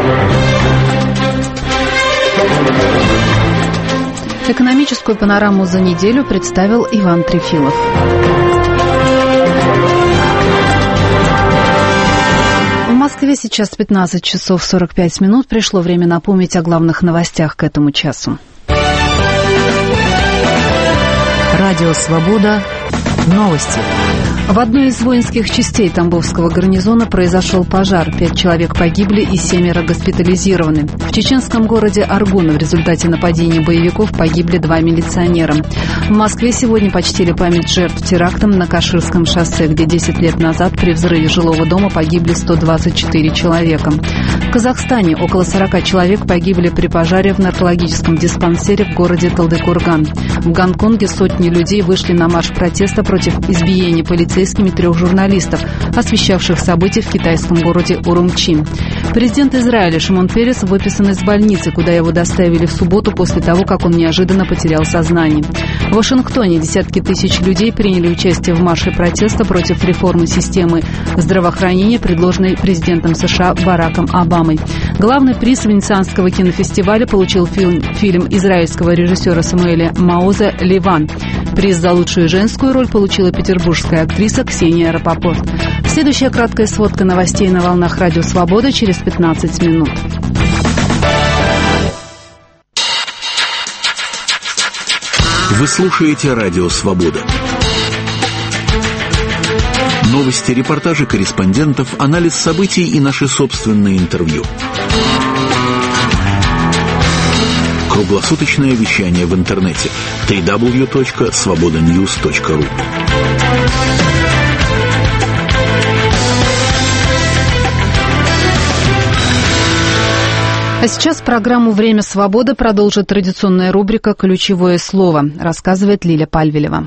Экономическую панораму за неделю представил Иван Трефилов. В Москве сейчас 15 часов 45 минут. Пришло время напомнить о главных новостях к этому часу. Радио «Свобода». Новости. В одной из воинских частей Тамбовского гарнизона произошел пожар. 5 человек погибли и 7 госпитализированы. В чеченском городе Аргун в результате нападения боевиков погибли 2 милиционера. В Москве сегодня почтили память жертв терактом на Каширском шоссе, где 10 лет назад при взрыве жилого дома погибли 124 человека. В Казахстане около 40 человек погибли при пожаре в наркологическом диспансере в городе Талдыкурган. В Гонконге сотни людей вышли на марш протеста против избиения полицейскими 3 журналистов, освещавших события в китайском городе Урумчи. Президент Израиля Шимон Перес выписан из больницы, куда его доставили в субботу после того, как он неожиданно потерял сознание. В Вашингтоне десятки тысяч людей приняли участие в марше протеста против реформы системы здравоохранения, предложенной президентом США Бараком Обамой. Главный приз Венецианского кинофестиваля получил фильм израильского режиссера Самуэля Маоза «Ливан». Приз за лучшую женскую роль получила петербургская актриса Ксения Рапопорт. Следующая краткая сводка новостей на волнах Радио Свобода через 15 минут. Вы слушаете Радио Свобода. Новости, репортажи корреспондентов, анализ событий и наши собственные интервью. Круглосуточное вещание в интернете www.svobodanews.ru. А сейчас программу «Время свободы» продолжит традиционная рубрика «Ключевое слово», рассказывает Лиля Пальвелева.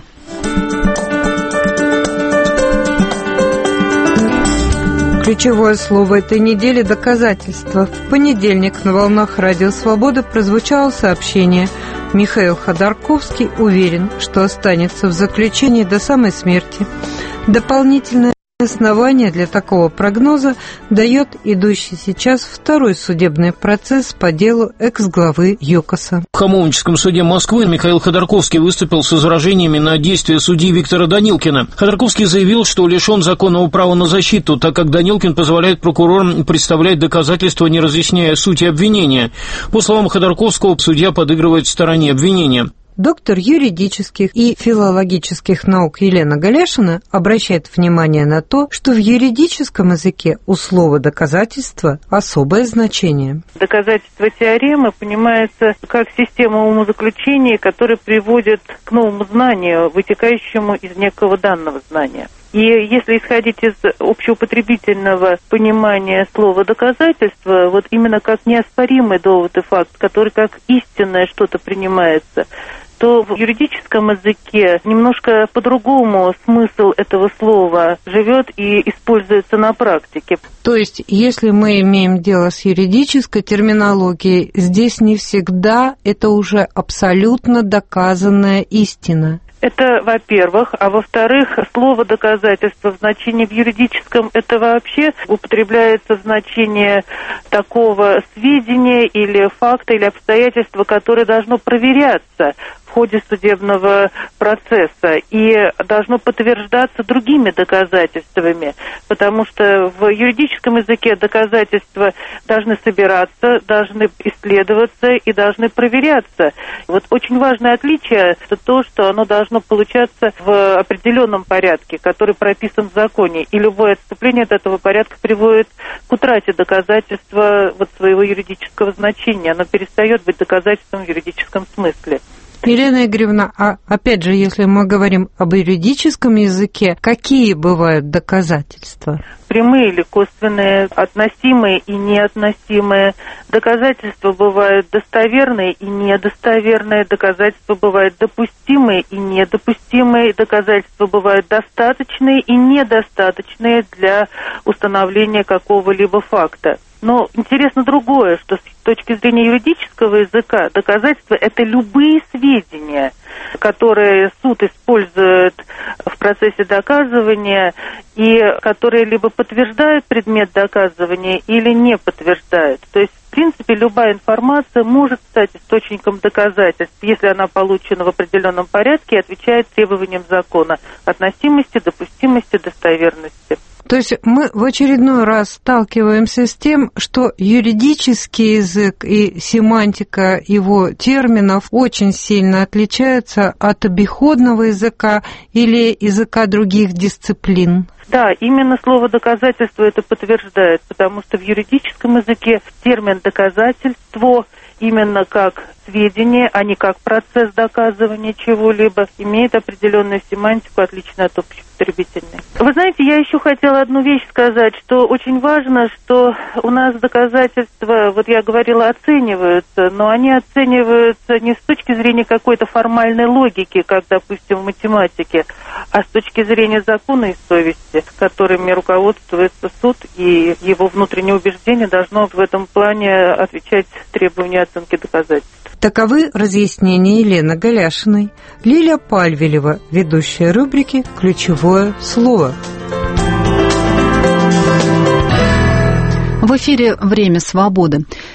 Ключевое слово этой недели – доказательства. В понедельник на волнах Радио Свобода прозвучало сообщение. Михаил Ходорковский уверен, что останется в заключении до самой смерти. Дополнительное основание для такого прогноза дает идущий сейчас второй судебный процесс по делу экс-главы ЮКОСа. В Хамовническом суде Москвы Михаил Ходорковский выступил с возражениями на действия судьи Виктора Данилкина. Ходорковский заявил, что лишен законного права на защиту, так как Данилкин позволяет прокурорам представлять доказательства, не разъясняя сути обвинения. По словам Ходорковского, судья подыгрывает стороне обвинения. Доктор юридических и филологических наук Елена Галяшина обращает внимание на то, что в юридическом языке у слова «доказательство» особое значение. Доказательство теоремы понимается как система умозаключений, которая приводит к новому знанию, вытекающему из некого данного знания. И если исходить из общеупотребительного понимания слова «доказательство», вот именно как неоспоримый довод и факт, который как истинное что-то принимается, то в юридическом языке немножко по-другому смысл этого слова живет и используется на практике. То есть, если мы имеем дело с юридической терминологией, здесь не всегда это уже абсолютно доказанная истина. Это, во-первых. А во-вторых, слово «доказательство» в значении в юридическом это вообще употребляется в значении такого сведения или факта, или обстоятельства, которое должно проверяться в ходе судебного процесса и должно подтверждаться другими доказательствами, потому что в юридическом языке доказательства должны собираться, должны исследоваться и должны проверяться. Вот очень важное отличие – это то, что оно должно получаться в определенном порядке, который прописан в законе, и любое отступление от этого порядка приводит к утрате доказательства вот своего юридического значения. Оно перестает быть доказательством в юридическом смысле. Елена Игоревна, а опять же, если мы говорим об юридическом языке, какие бывают доказательства? Прямые или косвенные, относимые и неотносимые. Доказательства бывают достоверные и недостоверные. Доказательства бывают допустимые и недопустимые. Доказательства бывают достаточные и недостаточные для установления какого-либо факта. Но интересно другое, что с точки зрения юридического языка доказательства – это любые сведения, которые суд использует в процессе доказывания и которые либо подтверждают предмет доказывания или не подтверждают. То есть, в принципе, любая информация может стать источником доказательств, если она получена в определенном порядке и отвечает требованиям закона относимости, допустимости, достоверности. То есть мы в очередной раз сталкиваемся с тем, что юридический язык и семантика его терминов очень сильно отличаются от обиходного языка или языка других дисциплин. Да, именно слово «доказательство» это подтверждает, потому что в юридическом языке термин «доказательство» именно как сведение, а не как процесс доказывания чего-либо, имеет определенную семантику, отличную от общепотребительной. Вы знаете, я еще хотела одну вещь сказать, что очень важно, что у нас доказательства, вот я говорила, оцениваются, но они оцениваются не с точки зрения какой-то формальной логики, как, допустим, в математике, а с точки зрения закона и совести, которыми руководствуется суд, и его внутреннее убеждение должно в этом плане отвечать требованию оценки доказательств. Таковы разъяснения Елены Галяшиной. Лиля Пальвелева, ведущая рубрики «Ключевое слово». В эфире «Время свободы».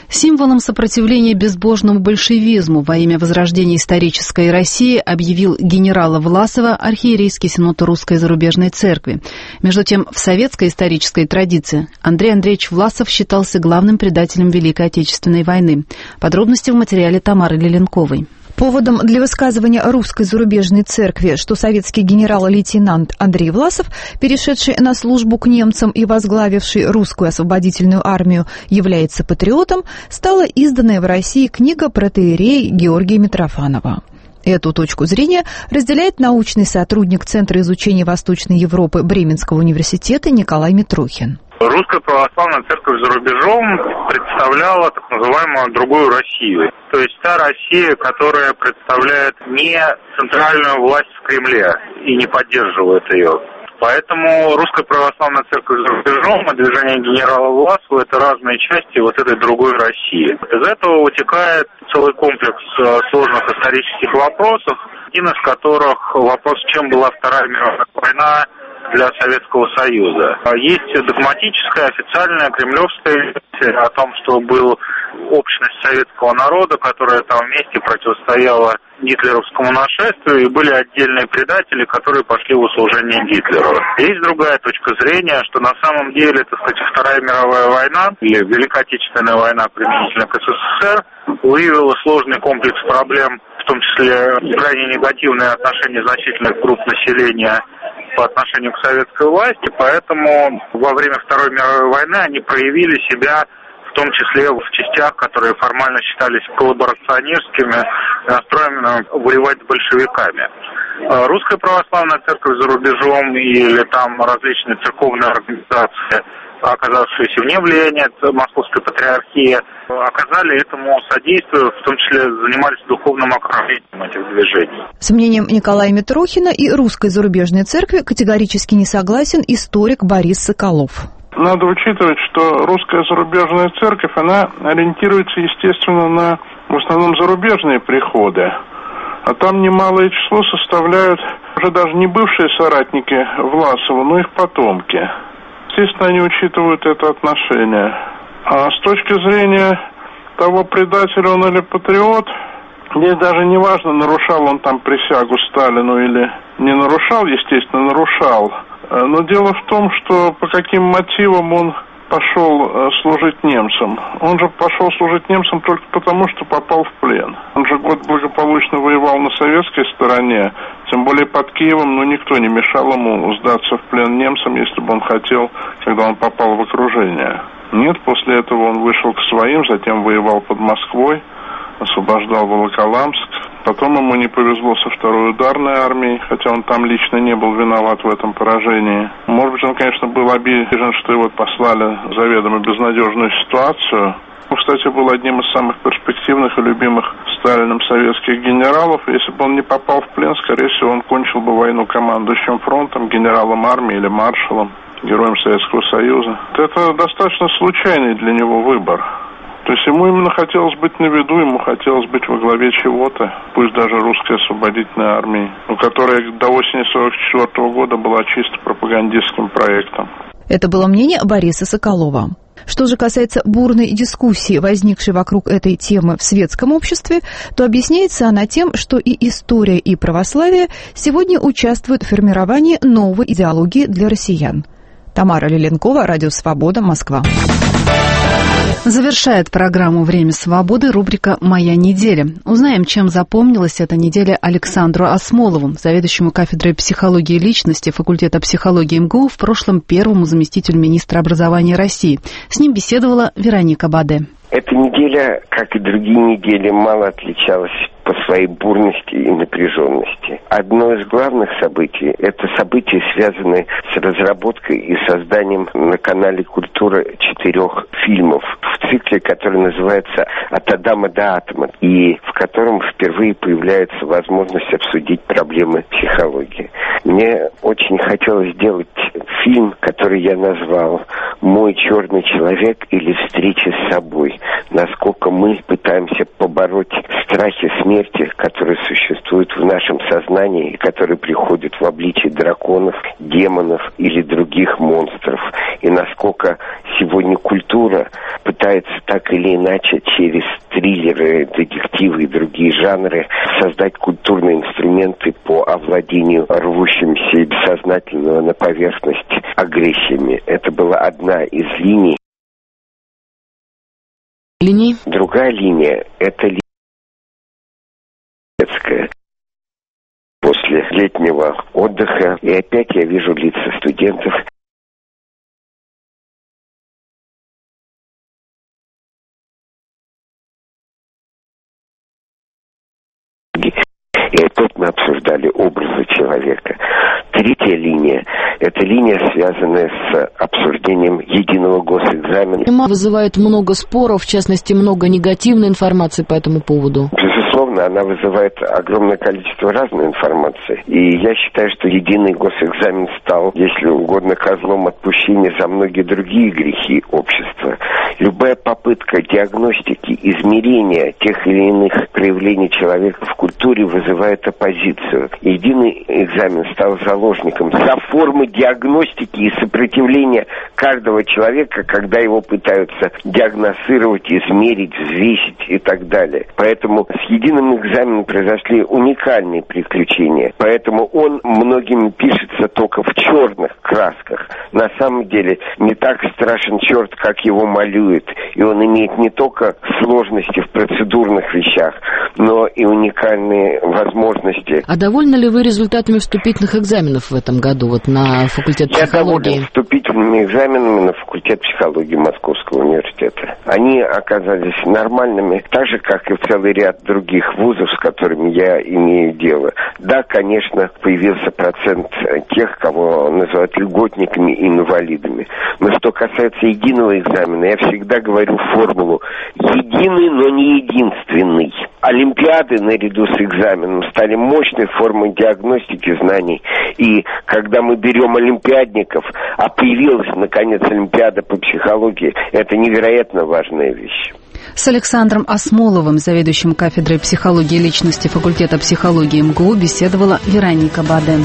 Символом сопротивления безбожному большевизму во имя возрождения исторической России объявил генерала Власова архиерейский синод Русской зарубежной церкви. Между тем, в советской исторической традиции Андрей Андреевич Власов считался главным предателем Великой Отечественной войны. Подробности в материале Тамары Леленковой. Поводом для высказывания Русской зарубежной церкви, что советский генерал-лейтенант Андрей Власов, перешедший на службу к немцам и возглавивший русскую освободительную армию, является патриотом, стала изданная в России книга протоиерея Георгия Митрофанова. Эту точку зрения разделяет научный сотрудник Центра изучения Восточной Европы Бременского университета Николай Митрухин. Русская православная церковь за рубежом представляла так называемую другую Россию. То есть та Россия, которая представляет не центральную власть в Кремле и не поддерживает ее. Поэтому Русская православная церковь за рубежом и движение генерала Власова — это разные части вот этой другой России. Из этого вытекает целый комплекс сложных исторических вопросов, один из которых вопрос, чем была Вторая мировая война для Советского Союза. Есть догматическая, официальная, кремлевская версия о том, что была общность советского народа, которая там вместе противостояла гитлеровскому нашествию, и были отдельные предатели, которые пошли в услужение Гитлеру. Есть другая точка зрения, что на самом деле, так сказать, Вторая мировая война или Великая Отечественная война применительно к СССР выявила сложный комплекс проблем, в том числе крайне негативное отношение значительных групп населения по отношению к советской власти, поэтому во время Второй мировой войны они проявили себя в том числе в частях, которые формально считались коллаборационерскими, настроенными воевать с большевиками. Русская православная церковь за рубежом или там различные церковные организации, оказавшиеся вне влияния Московской патриархии, оказали этому содействие, в том числе занимались духовным окружением этих движений. С мнением Николая Митрухина и Русской зарубежной церкви категорически не согласен историк Борис Соколов. Надо учитывать, что Русская зарубежная церковь, она ориентируется, естественно, на в основном зарубежные приходы. А там немалое число составляют уже даже не бывшие соратники Власова, но их потомки. Естественно, они учитывают это отношение. А с точки зрения того, предатель он или патриот, здесь даже не важно, нарушал он там присягу Сталину или не нарушал, естественно, нарушал. Но дело в том, что по каким мотивам он пошел служить немцам. Он же пошел служить немцам только потому, что попал в плен. Он же год благополучно воевал на советской стороне, тем более под Киевом, но никто не мешал ему сдаться в плен немцам, если бы он хотел, когда он попал в окружение. Нет, после этого он вышел к своим, затем воевал под Москвой, освобождал Волоколамск. Потом ему не повезло со второй ударной армией, хотя он там лично не был виноват в этом поражении. Может быть, он, конечно, был обижен, что его послали в заведомо безнадежную ситуацию. Он, кстати, был одним из самых перспективных и любимых Сталиным советских генералов. Если бы он не попал в плен, скорее всего, он кончил бы войну командующим фронтом, генералом армии или маршалом, героем Советского Союза. Это достаточно случайный для него выбор. То есть ему именно хотелось быть на виду, ему хотелось быть во главе чего-то, пусть даже русской освободительной армии, которая до осени 1944 года была чисто пропагандистским проектом. Это было мнение Бориса Соколова. Что же касается бурной дискуссии, возникшей вокруг этой темы в светском обществе, то объясняется она тем, что и история, и православие сегодня участвуют в формировании новой идеологии для россиян. Тамара Леленкова, Радио Свобода, Москва. Завершает программу «Время свободы» рубрика «Моя неделя». Узнаем, чем запомнилась эта неделя Александру Осмолову, заведующему кафедрой психологии личности факультета психологии МГУ, в прошлом первому заместителю министра образования России. С ним беседовала Вероника Баде. Эта неделя, как и другие недели, мало отличалась по своей бурности и напряженности. Одно из главных событий – это события, связанные с разработкой и созданием на канале «Культура» 4 фильмов в цикле, который называется «От Адама до атома», и в котором впервые появляется возможность обсудить проблемы психологии. Мне очень хотелось сделать фильм, который я назвал «Мой черный человек» или «Встреча с собой». Насколько мы пытаемся побороть страхи смерти, которые существуют в нашем сознании и которые приходят в обличие драконов, демонов или других монстров. И насколько сегодня культура пытается так или иначе через триллеры, детективы и другие жанры создать культурные инструменты по овладению рвущимся бессознательного на поверхность агрессиями. Это была одна из линий. Другая линия – это линия детская. После летнего отдыха, и опять я вижу лица студентов. И опять мы обсуждали образы человека. Третья линия – это линия, связанная с обсуждением единого госэкзамена. Тема вызывает много споров, в частности, много негативной информации по этому поводу. Безусловно, она вызывает огромное количество разной информации. И я считаю, что единый госэкзамен стал, если угодно, козлом отпущения за многие другие грехи общества. Любая попытка диагностики, измерения тех или иных проявлений человека в культуре вызывает оппозицию. Единый экзамен стал заложником за формы диагностики и сопротивления каждого человека, когда его пытаются диагностировать, измерить, взвесить и так далее. Поэтому с единым экзаменом произошли уникальные приключения. Поэтому он многим пишется только в черных красках. На самом деле не так страшен черт, как его малюют. И он имеет не только сложности в процедурных вещах, но и уникальные возможности. А довольны ли вы результатами вступительных экзаменов в этом году вот на факультет психологии? Я доволен вступительными экзаменами на факультет психологии Московского университета. Они оказались нормальными, так же, как и в целый ряд других вузов, с которыми я имею дело. Да, конечно, появился процент тех, кого называют льготниками и инвалидами. Но что касается единого экзамена, я всегда говорю формулу: единый, но не единственный. Олимпиады наряду с экзаменом стали мощной формой диагностики знаний. И когда мы берем олимпиадников, а появилась, наконец, Олимпиада по психологии, это невероятно важная вещь. С Александром Осмоловым, заведующим кафедрой психологии личности факультета психологии МГУ, беседовала Вероника Баден.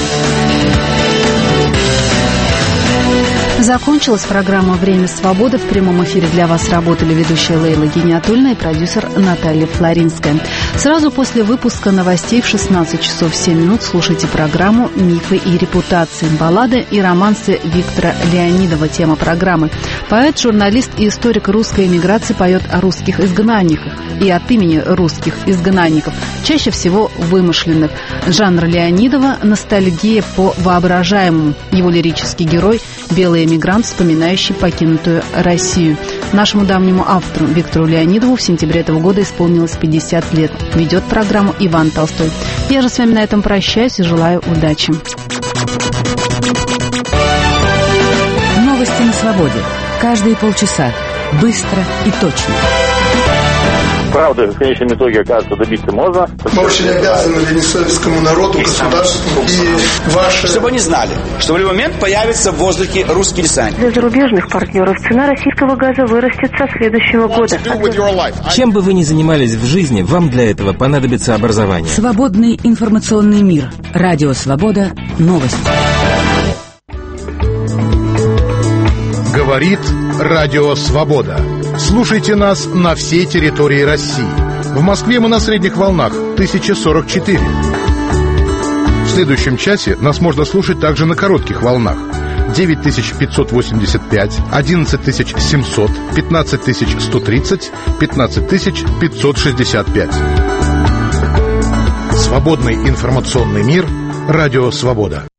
Закончилась программа «Время свободы». В прямом эфире для вас работали ведущая Лейла Гиниатульна и продюсер Наталья Флоринская. Сразу после выпуска новостей в 16 часов 7 минут слушайте программу «Мифы и репутации. Баллады и романсы» Виктора Леонидова. Тема программы. Поэт, журналист и историк русской эмиграции поет о русских изгнанниках и от имени русских изгнанников, чаще всего вымышленных. Жанр Леонидова – ностальгия по воображаемому. Его лирический герой – белый эмигрант, вспоминающий покинутую Россию. Нашему давнему автору Виктору Леонидову в сентябре этого года исполнилось 50 лет. Ведет программу Иван Толстой. Я же с вами на этом прощаюсь и желаю удачи. Новости на свободе. Каждые полчаса. Быстро и точно. Правда, в конечном итоге, оказывается, добиться можно. Мы очень обязаны венесуэльскому народу, государству и ваши... Чтобы они знали, что в любой момент появится в воздухе русский десант. Для зарубежных партнеров цена российского газа вырастет со следующего года. Чем бы вы ни занимались в жизни, вам для этого понадобится образование. Свободный информационный мир. Радио «Свобода». Новости. Говорит Радио «Свобода». Слушайте нас на всей территории России. В Москве мы на средних волнах 1044. В следующем часе нас можно слушать также на коротких волнах 9585, 11700, 15130, 15565. Свободный информационный мир. Радио «Свобода».